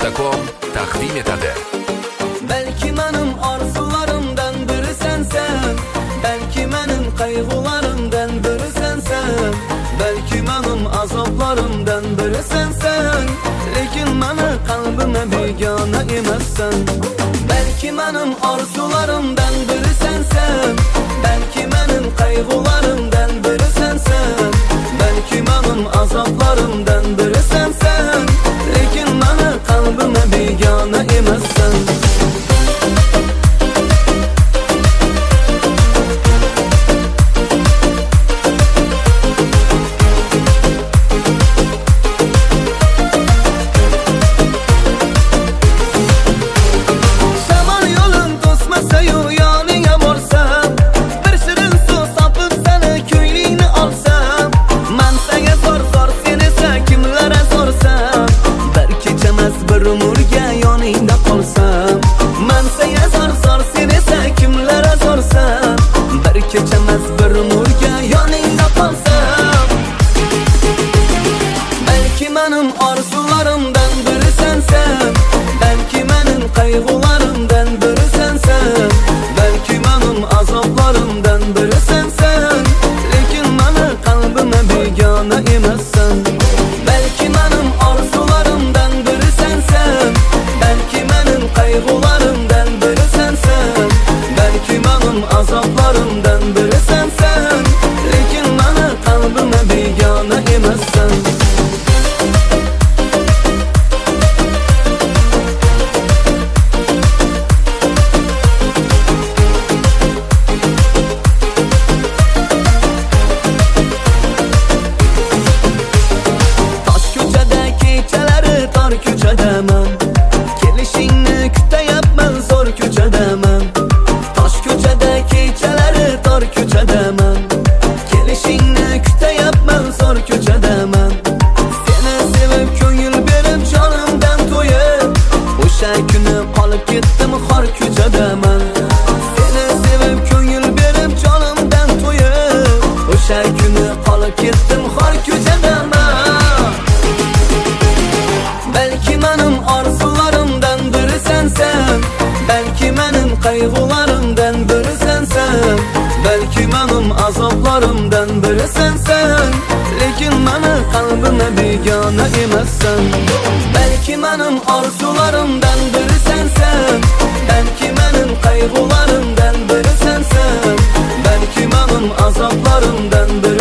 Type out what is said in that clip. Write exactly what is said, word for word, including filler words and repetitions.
nuqta com taqdim etadi. Belki menim arzularimdan biri sensen, belki menim qayg'ularimdan biri sensen, belki menim azoblarimdan biri sensen, lekin meni qalbime begona emassan. Belki menim arzularimdan biri sensen, belki menim qayg'ularimdan biri sensen, belki menim azoblarimdan biri sensen, lekin meni qalbime begona emassan. Keçemez bir nurga yoningda qolsam, belki menim arzularimdan biri sensen, belki menim qayg'ularimdan biri sensen, belki menim azoblarimdan biri sensen, lekin meni qalbime begona emassan. Belki menim arzularimdan biri sensen, belki menim qayg'ularimdan biri sensen, belki menim azoblarimdan biri sensen, lekin meni qalbime begona emassan. Tosh ko'chada kechalari tor ko'chadaman, kelishingni kutayapman zo'r ko'chadaman. Tosh ko'chada kechalari tor ko'chadaman, kelishingni kutayapman zo'r ko'chadaman. Seni sevib ko'ngil berib jonimdan to'yib, o'sha kuni qolib ketdim xor ko'chadaman. Seni sevib ko'ngil berib jonimdan to'yib, o'sha kuni qolib ketdim xor ko'chadaman. Belki menim arzularimdan biri sensen, belki menim qayg'ularimdan biri sensen, belki menim azoblarimdan biri sensen, lekin meni qalbime begona emassan. Belki menim arzularimdan biri sensen, belki menim qayg'ularimdan biri sensen, belki menim azoblarimdan biri